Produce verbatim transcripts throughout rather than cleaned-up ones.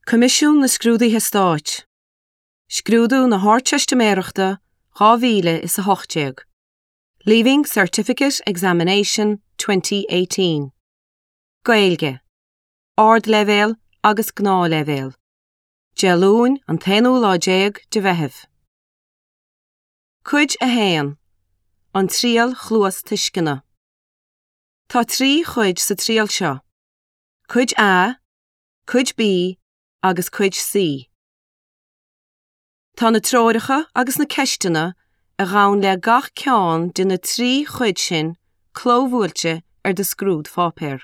Comisiún na Scrúdaithe Stáit. Scrúdú na Háirteisteamaireachta dhá mhíle is a hochtéag. Leaving Certificate Examination twenty eighteen. Gaeilge. Ard levéal agus gná levéal. Gelún an tainú láidéag de bheitheh. Cuid a héan. An tríal chluas tuiscina. Tá trí chuid sa tríal seo. Cuid A, cuid B agus cuid C. Tá na tróiricha agus na ceistena a ghabhann le gach ceann de na trí chuid sin clómhúilte ar de scrúd fápéir.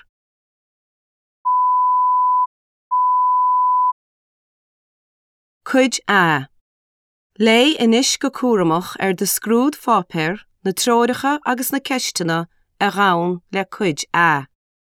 Cuid A. Lé inis go cúramach ar de scrúd fápéir na tróiricha agus na ceistena a ghabhann le cuid A.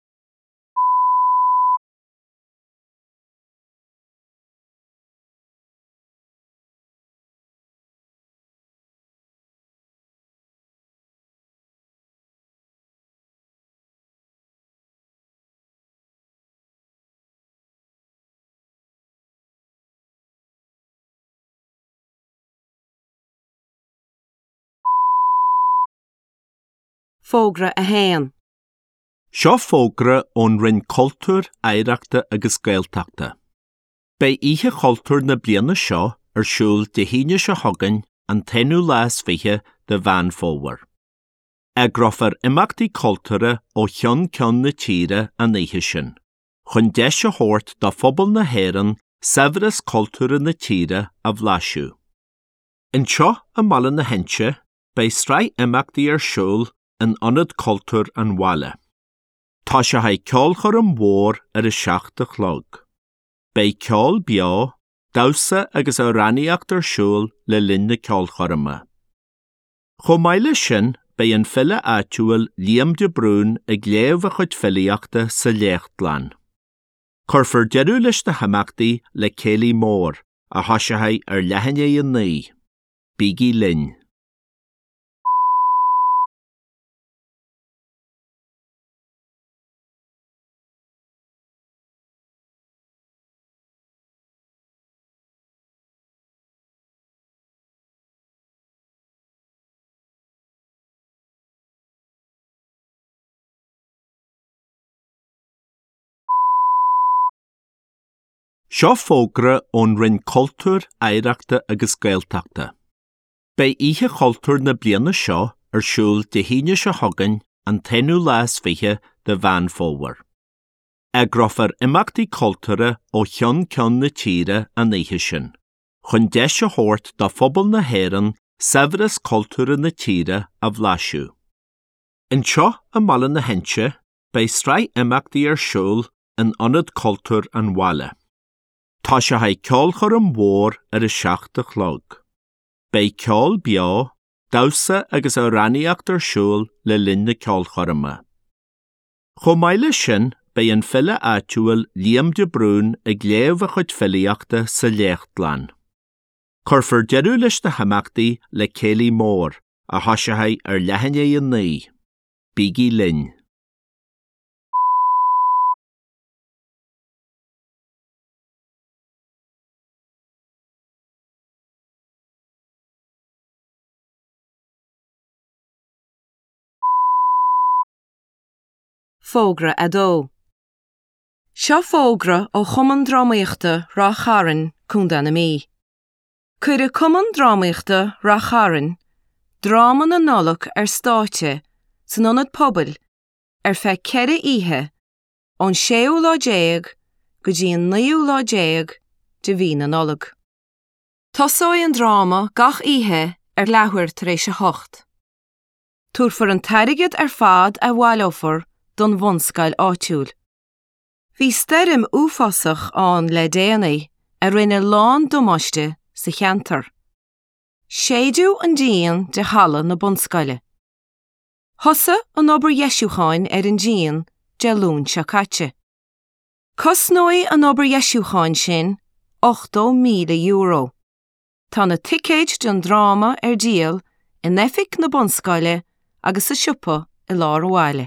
Fógra a héan. Seo fógra ón rinn cultúr éireachta agus gaeltachta. Bei ihe cultúr na bliana seo ar siúl de híne se thugann an tainú lás fiche de bhean fómhar. Agrofar imachtaí cultúra ó thion ceann na tíre an ihe sin. Chun deis a thuirt do phobal na hÉireann severas cultúra na tíre a bhlaisiú. In seo a mala na hinse, bei strai imachtaí ar siúl an anad cultúr an bhaile. Tá se haid ceol chur an mhór ar a seach de chlog. Bei ceol beo, dawsa agus a rannaíocht ar siúl le linn na ceol chorama. Chomh maile sin, bei an fille áitiúil Liam de Brún ag léamh a chuid filíochta sa léchtlan. Curfar deadú leis na hamachtaí le céilí mór a thosaithe ar leithinné an naí. Bígí linn. Seo fógra ón rinn cultúr éireachta agus gaeltachta. Bei ihe cultúr na bliana seo ar siúl de híne se thugann an tainú lás fiche de bhean fómhar. Agrofar imachtaí cultúra ó thion ceann na tíre an ihe sin. Chun deis a thuirt do phobal na hÉireann severas cultúra na tíre a bhlaisiú. In seo a mala na hinse, bei strai imachtaí ar siúl an anad cultúr an bhaile. Tá se haid ceol chur an mhór ar a seach de chlog. Bei ceol beo, dawsa agus a rannaíocht ar siúl le linn na ceol chorama. Chomh maile sin, bei an fille áitiúil Liam de Brún ag léamh a chuid filíochta sa léchtlan. Curfar deadú leis na hamachtaí le céilí mór a thosaithe ar leithinné an naí. Bígí linn. Fógra a dó. Seo fógra ó chumann drámaíochta rá charann cúnda na mí. Cuir a cumann drámaíochta rá charann, dráma na nolach ar stáite san anad pobal ar feadh ceithre ihe ón séú láidéag go dtí an naoú láidéag de bhí na nolach. Tosáid an dráma gach ihe ar leabhar tar éis a hocht. Túrfar an tairigid ar fad a bhaileofar don bhunscail áitiúil. Bhí steirim uafásach an le déanaí a rinne lán domáiste sa cheantar. Séadú an díon de hala na bunscaile. Thosa an obair Iesúcháin ar an díon de lún se caite. Cosnói an obair Iesúcháin sin ochtó míle euro. Tá na ticéid don dráma ar díal in effic na bunscaile agus sa siúpa i lár bhaile.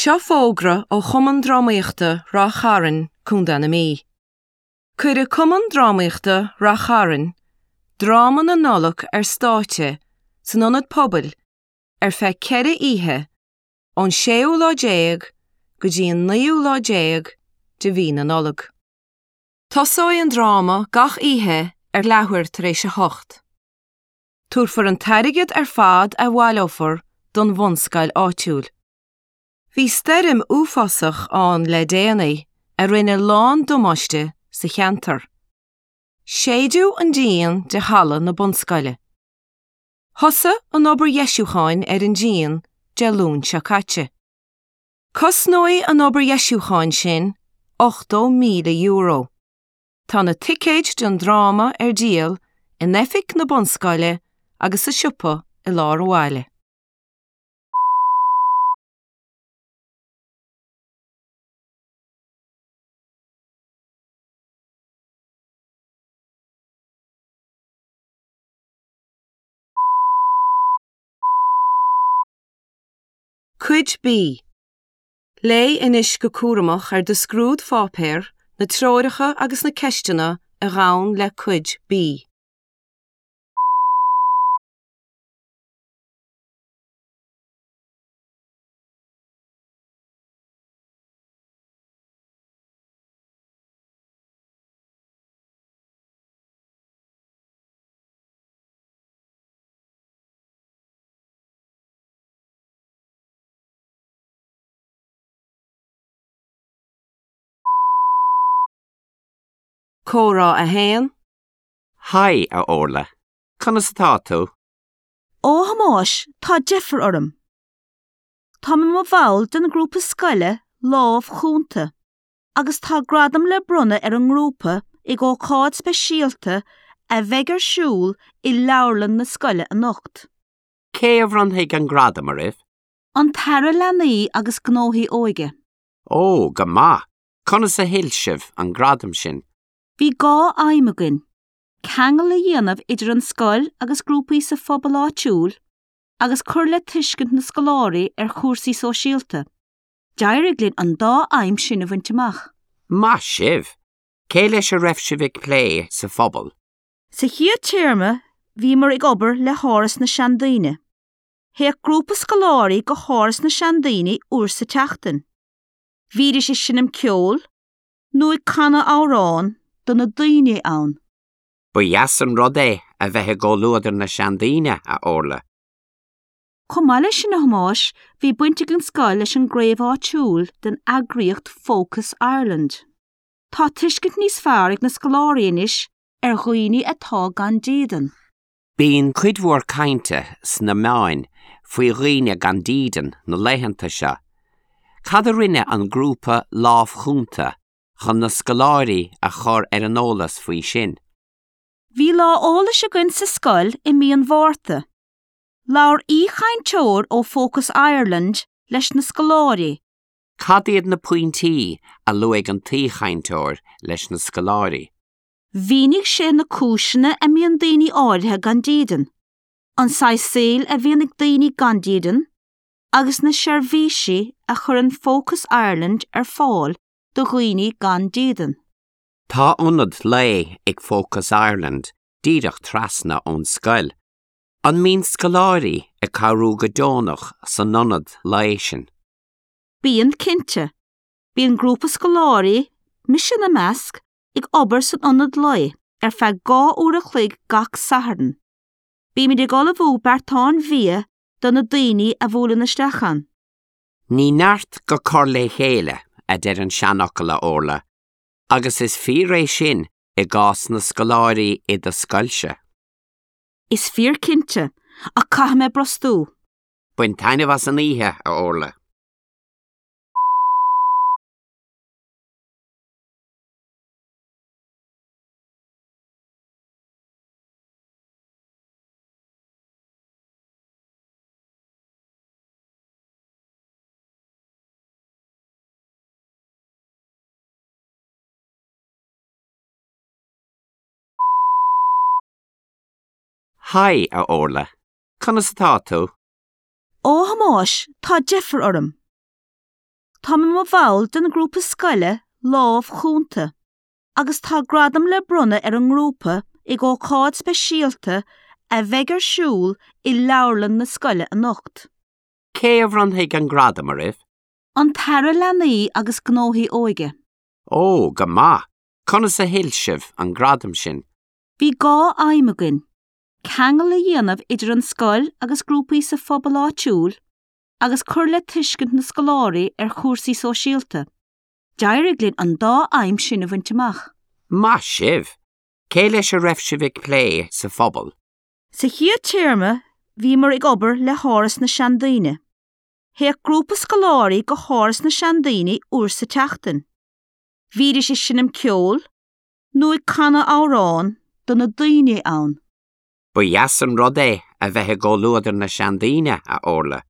Seo fógra ó chumann drámaíochta rá charann chun dana mí. Cuir cumann drámaíochta rá charann, dráma na nolach ar stáite san ionad pobal ar feadh ceithre oíche ón séú lá déag go dtí an naoú lá déag de bhí na nolach. Tosáid an dráma gach oíche ar leabhair tar éis a hocht. Túrfar an tairgid ar fad a bhaileofar don bhunscail áitiúil. Bhí steirm uafásach an le déanaí a rinne lán domáiste sa cheantar. Séadú an díon de hala na bunscaile. Thosa an obair Iesúcháin ar an díon de lún se caite. Cosnói an obair Iesúcháin sin ochtó míle euro. Tá na ticéid don dráma ar díal in effic na bunscaile agus sa siúpa i lár bháile. Cuid bí. Lé inis go cuaireamach ar do scrúd fápéir na tróiricha agus na ceistena a rán le cuid bí. Córá a héan. Hai a orla. Conas atá tú? Ó hamáis tá Jeffar orm. Tá mi mo bhail den grúpa scoile lámh chúnta, agus tá gradam le brunna ar an grúpa i gá cáid speisialta a bheith ar siúl i leabharlann na scoile a nocht. Cé a bhronthaigh an gradam a rih? An tara leanaí agus gnóthaí óige. Ó, go maith. Conas a hiilsibh an gradam sin. Bhí gá aimimegin, cheangal a dhéanamh idir an scoil agus grúpaí sa phobal áitiúil, agus chur le tuiscint na scoláirí ar chúrsaí sóisialta. Deirigh linn an dá aim sin a bhainteach. Má sibh. Cé leis a raibh sibh ag plé sa phobal? Sa chiad téirme, bhí mar ag obair le háras na seandaoine. Héach grúpa scoláirí go háras na seandaoine uair sa teachtain. Bhíris is sin am ceol, nó ag canna árán do na daoine ann. Ba dheas an rud é a bheith go luadar na seandaoine a orla. Comáile sin a hamáis, bhí buinte an scoil leis an gréibh áitiúil den eagraíocht Focus Ireland. Tá tuiscint níos fearr ag na scoláirí inis ar dhaoine atá gan díodan. Bíonn cuidmhór cainte sna meáin faoi dhaoine gan díodan na leitheanta seo. Cad a rinne an grúpa lámh chúnta chun na scoláirí a chur ar an ólas faoi sin. Bhí lá ólas a gcuin sa scoil i míon mhórta. Lár íchain teoir ó Focus Ireland leis na scoláirí. Cad iad na pointí a luigh an tíchainteoir leis na scoláirí. Bhínig sé na cúisina a míon daoine áirithe gan díodan. An saosail a bhíonig daoine gan díodan, agus na seirbhísí a chur an Focus Ireland ar fáil do dhaoine gan díodan. Tá ionad le ag Focus Ireland díreach trasna ón scoil. An mín scoláirí a carú go dónach san ionad le sin. Bíon cinnte. Bíon grúpa scoláirí, mission na measc, ag obair san ionad le ar feadh gá uair a chloig gach sathran. Bí mi de gola bhú bertáin bhia do na daoine a bhúla na stechan. Ní neart go cur le chéile a deir an seanachal a orla, agus is fí rééis sin i gás na scoláirí i do scoilse. Is fíor cinnte, a caith me brostú. Buin tainmh as an ihe a orla. Hai a orla. Conas atá tú? Ó hamáis tá Jeffar orm. Tá mo bhail den grúpa scoile lámh chúnta, agus tá gradam le brunna ar an grúpa i gá cád speisialta a bheith ar siúl i leabharlann na scoile a nocht. Cé a bhrontaigh an gradam a rih? An tara leanaí agus gnóthaí óige. Ó, go maith. Conas a hill sibh an gradam sin. Bhí gá aimimegin. Ceangal le dhéanamh idir an scoil agus grúpaí sa phobal áitiúil, agus chur le tuiscint na scoláirí ar chúrsaí sóisialta. Deir glynn an dá aim sin a bhainteach. Má sibh. Cé leis a raibh sibh ag plé sa phobal? Sa chiad téirme, bhí mar ag obair le háras na seandaine. Héach grúpa scoláirí go háras na seandaine uair sa teachtain. Bhíris is sin am ceol, nó ag canna árán do na daoine ann. Ba dheas an rud é a bheith go luadar na seandaine a orla.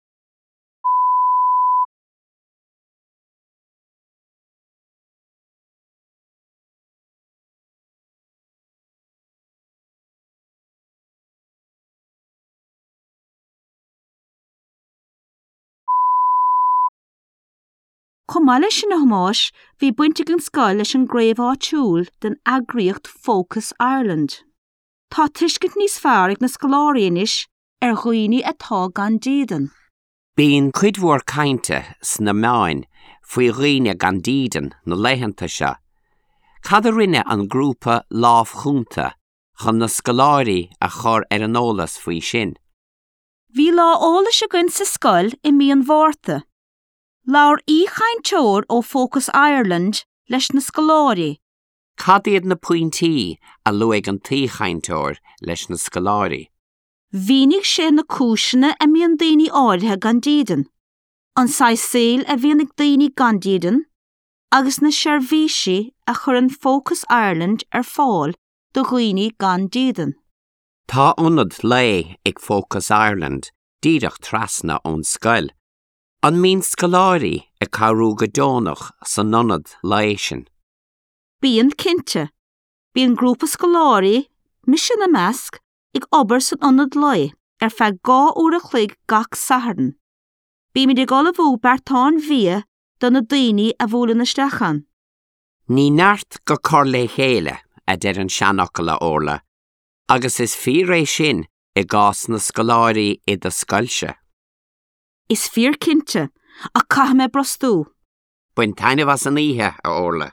Comáile sin na hamáis, bhí buinte an scoil leis an gréibh áitiúil den eagraíocht Focus Ireland. Tá tuiscint níos fearr ag na scoláirí inis ar dhaoine atá gan díodan. Bíonn cuidmhór cainte sna meáin faoi dhaoine gan díodan na leitheanta seo. Cad a rinne an grúpa lámh chúnta chun na scoláirí a chur ar an ólas faoi sin. Bhí lá ólas a gcuin sa scoil i míon mhórta. Laur í chainteoir ó Focus Ireland leis na scoláirí. Cad iad na pointí a luigh an tíchainteoir leis na scoláirí. Bhínig sé na cúiseanna a míon daoine áirithe gan díodan. An saosail a bhíonnig daoine gan díodan, agus na seirbhísí a chur an Focus Ireland ar fáil do dhaoine gan díodan. Tá ionad le ag Focus Ireland díreach trasna ón scoil. An mín scoláirí a carú go dónach san nonad le sin. Bíon cinnte. Bíon grúpa scoláirí, mission na measc, ag obair san ionad le ar feadh gá uair a chloig gach sathran. Bí mi de gola bhú bertáin bhia do na daoine a bhúla na stechan. Ní neart go cor le chéile a deir an seanach le orla, agus is fí rééis sin i gás na scoláirí i do scoilse. Is fíor cinnte, a caith me brostú. Buin tainmh as an ihe a orla.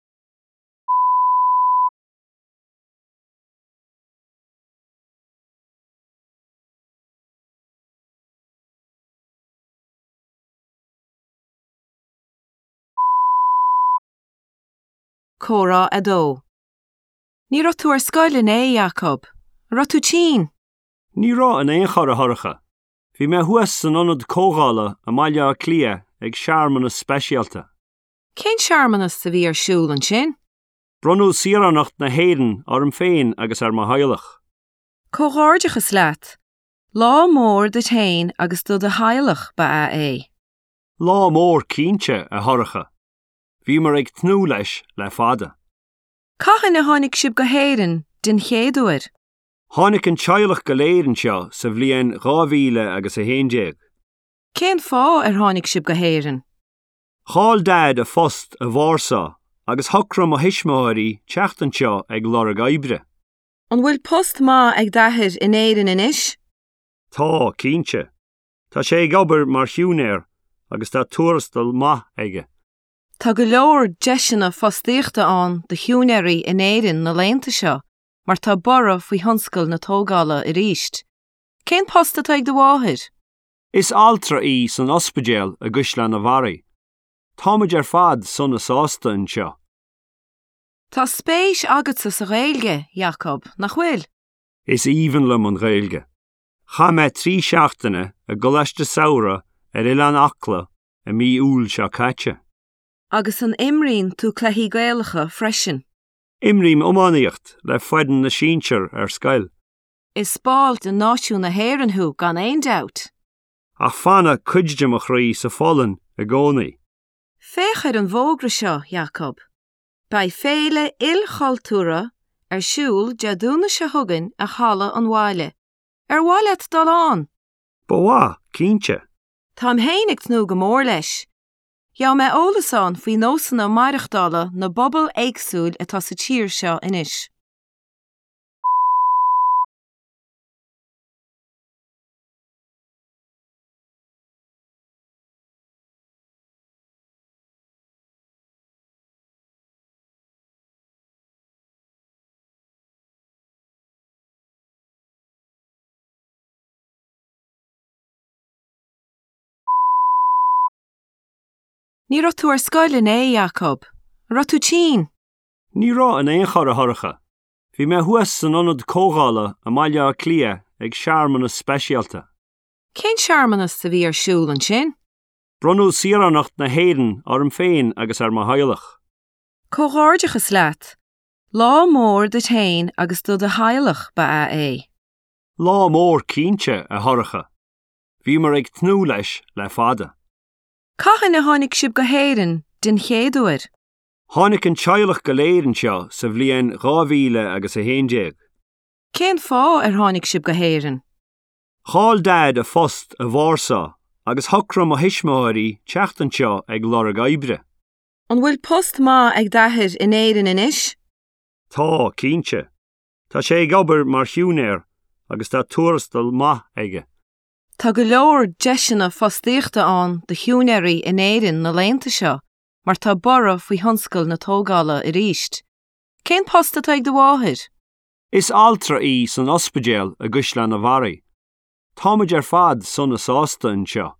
Córa a dó. Ní rá tú ar scoile é, Jacob. Rá tú tín. Ní rá an éon chor a thorcha. Bhí me thuas san ionad cógála a maiile a clia ag searmanna speisialta. Cén searmannas sa bhí ar siúl an sin? Brunú siaranacht na héireann orm féin agus ar mo hailech. Cóghardachas leat. Lá mór de tain agus do de hailech ba a é. Lá mór cínte a thorcha. Bhí mar ag tnú leis le fada. Cachan na tháinig sib go héireann den chéadúir. Tháinig an teaghlach go léireann seo sa bhliain ghá agus a héindeag. Cén fá ar tháinig sib go héireann? Cháil dad a fost a bhársa agus thocram a hisismáirí teachtan seo ag lorg aibre. An bhfuil post má ag dathir in éireann inis? Tá cínte. Tá sé ag obair mar hiúnéir agus tá tuarastal maith aige. Tá go leor deisina fostíochta an de hiúnéirí in éireann na léanta seo, mar tá borra faoi thunscail na tógála i ríist. Cén post atá ag do bháthir? Is altra í san ospidéal a gcuisleán na bharraí. Táid ar fad son na sásta an seo. Tá spéis agat sa réilge, Jacob, nach bhfuil? Is íhan le an réilge. Cha me trí seachtaine a go leis de saora ar Ileán Acla a mí úl seo caite. Agus an imrín tú cleithí gaalacha freisin. Imrím ománaíocht le foidan na síintear ar scail. Is spáil den náisiú na héireanthú gan éon doubt. Ach fanna cuidde mo chraí sa fálan a gcónaí. Féchar an bhógra seo, Jacob. Bei féile ilchaltúra ar siúl deadúna se thugann a chala an bháile. Ar bháile dal an. Ba bhá, cínte. Tá héananig nó go mór leis. Jau me ólasán faoi nósanna maireachtála na bobal éagsúil atá sa tír seo inis. Ní rá tú ar scoileann é, Jacob. Rá tú tín. Ní rá an éon chur a thorcha. Bhí mé thuas san anad cógála a maiile a clia ag searmanna speisialta. Cén searmannas sa bhí ar siúil an sin? Brunú siaranacht na héireann orm féin agus ar mo hailech. Cóghardachas leat. Lá mór de tain agus do de hailech ba a é. Lá mór cínte a thorcha. Bhí mar ag tnú leis le fada. Cachan na tháinig sib go héireann den chéadúir. Tháinig an teilech go léireann seo sa bhliain gámhíle agus a héindéag. Cén fá ar tháinig sib go héireann? Cháil dad a fost a bhársa agus thocram a hisismáirí teachtan seo ag lorg aibre. An bhfuil post má ag dathir in éireann inis? Tá cínte. Tá sé ag obair mar hiúnéir agus tá tuarastal maith aige. Tá go leor deisina fostíochta an de hiúnéirí in éireann na léanta seo, mar tá borra faoi honscail na tógála i ríist. Cén post atá ag do bháthir? Is altra í san ospidéal a gcuisleán na bharaí. Táid ar fad son na sásta an seo.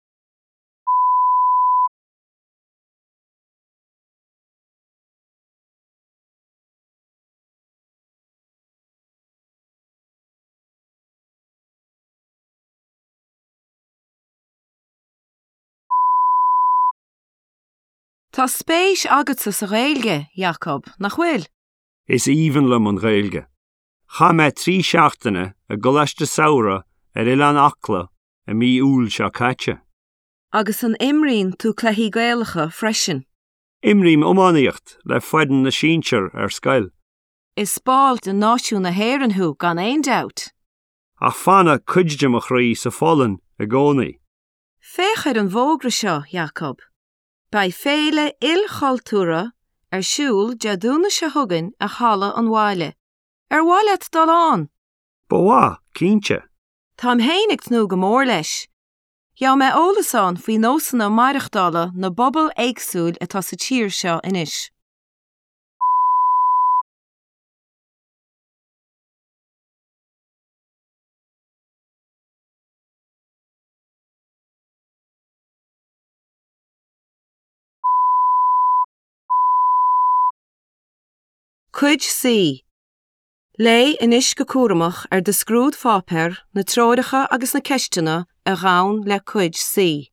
Tá spéis agat sa réilge, Jacob, nach bhfuil? Is even lem an réilge. Cha me trí seachtaine a goleiste saora ar ilan acla a mí úl seo caite. Agus an imrín tú cleithí gaalacha freisin. Imrím ománaíocht le foidan na síintear ar scail. Is spáilt an náisiún na héireanthú gan éon doubt. Ach fanna cuidde mo chraí sa fallan a gcónaí. Féchar an bhógra seo, Jacob. Bei féle ilchaltúra ar siúl deadúna se thugann a chala an bháile. Ar bháileat dal an. Ba bhá, cínte. Tám héananig nó go mór leis. Jau me ólasán faoi nósanna maireachtála na bobal éagsúil atá sa tír seo inis. Cuid sí. Lé inis go cuaramach ar de scrúd fápéir na tróidecha agus na ceistena a rán le cuid sí.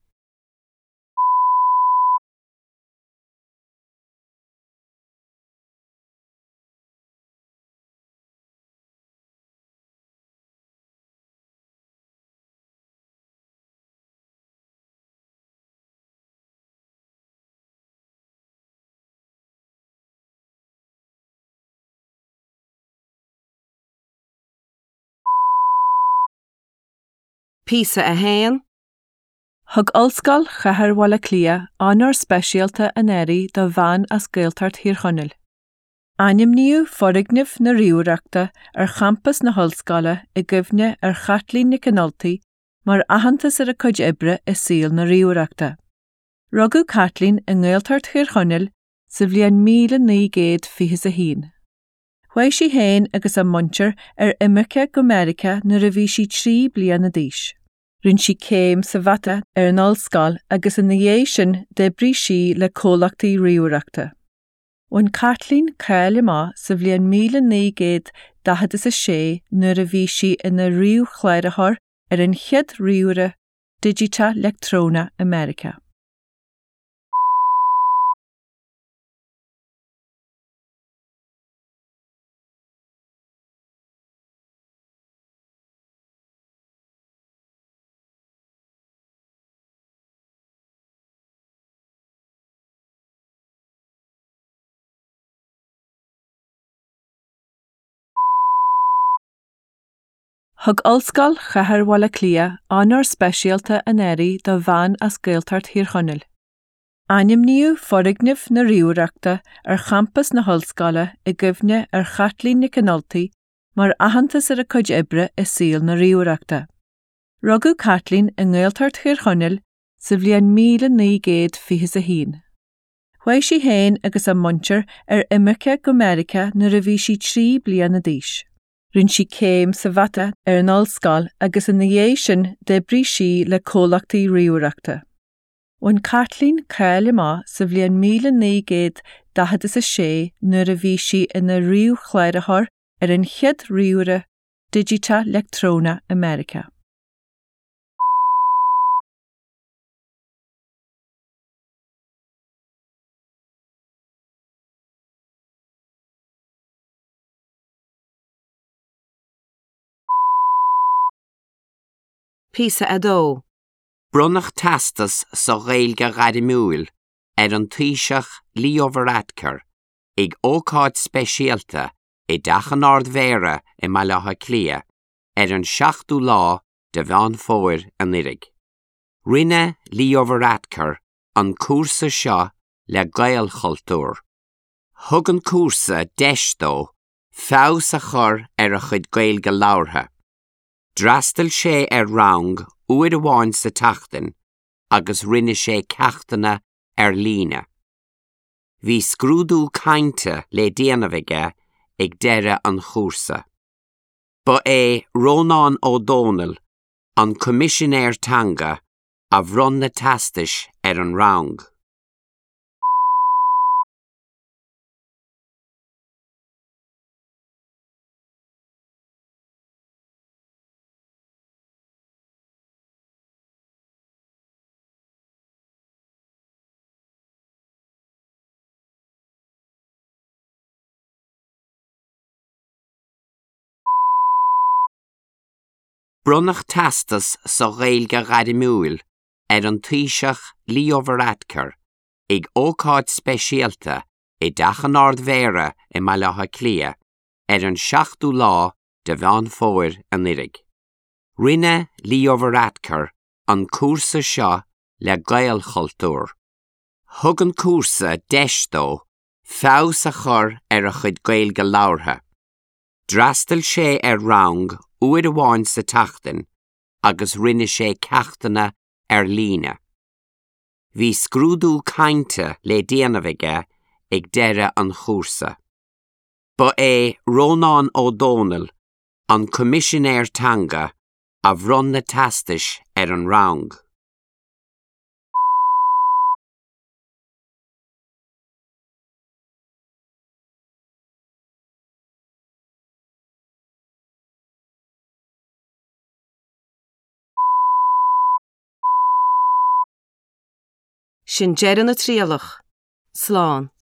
Písa a héan. Thug olscail chathair bhla clia anar speisialta an éirí do bhean as gailtart hir chonneil. Anim níu forigneamh na riúireachta ar champas na hallscala i gcuimhne ar chatlín na canoltaí mar ahantas ar a cuid ibre is síl na riúireachta. Rugadh Catlín i ngailtart hir chonneil sa bhliain míle ní géad fiche sa hín. Bhaid sí héin agus a muintir ar imice go America na ra bhí sí trí bliana d'aois. Rinn sí céim sa bhata ar an olscail agus in na dhé sin d'oibrí sí le cólachtaí riúireachta. Bhain Catlín cáil má sa bhliain míle ní géad daichead is a sé nuair a bhí sí ina riú chláirithir ar an chiad riúire Digita Electrona America. Thug olscail chathair bhla clia anar speisialta an éirí do bhean as gailtart hir chonneil. Animníú forigneamh na riúireachta ar champas na hallscála i gcuimhne ar chatlín na canoltaí mar ahantas ar a cuid ibre is síl na riúireachta. Rugadh Catlín in Nghaeltart Shir Chonaill sa bhliain míle naoi gcéad fiche a hín. Chuaigh sí héin agus a muintir ar imice go America nuair a bhí sí trí bliana d'aois. Rinn sí céim sa bhata ar an ollscoil agus in na dhé sin d'oibrigh sí le cólachtaí riúireachta. Bhain Catlín cáil má sa bhliain míle naoi gcéad daichead is a sé nuair a bhí sí ina riú chláirithir ar an chiad riúire Digita Electrona America. Písa a dó. Brunach tastas sa ghailge radimúil ar an tíiseach líoveradcar ag ócáid speisialta i dachan ard mhéara i Malacha Clia ar an seachtú lá de bhean fóir an irig. Rinne líoveradcar an cúrsa seo le gael chultúr. Thug an cúrsa deistó fás a chur ar a chud gailge láirthe. Drastal sé ar rang uair amháin sa tachtain agus rinne sé ceachtainna ar líne. Bhí scrúdú cainte le déanamhaige ag deire an chúrsa. Ba é Rónán O'Donnell an commissionéir tanga a bhrun na tastais ar an rang. Brunach tastas sa ghailge radimúil ar an tíiseach líoveradcar ag ócáid speisialta i dachan ard mhéara i Malacha Clia ar an seachtú lá de bhean fóir an irig. Rinne líoveradcar an cúrsa seo le gael chultúr. Thug an cúrsa deistó fás a chur ar a chud gailge láirthe. Drastal sé ar rang uair amháin sa tachtain agus rinne sé ceachtainna ar líne. Bhí scrúdú cainte le déanamhaige ag deire an chúrsa. Ba é Rónán O'Donnell an commissionéir tanga a bhrun na tastais ar an rang. Sin deire na tríalach. Slán.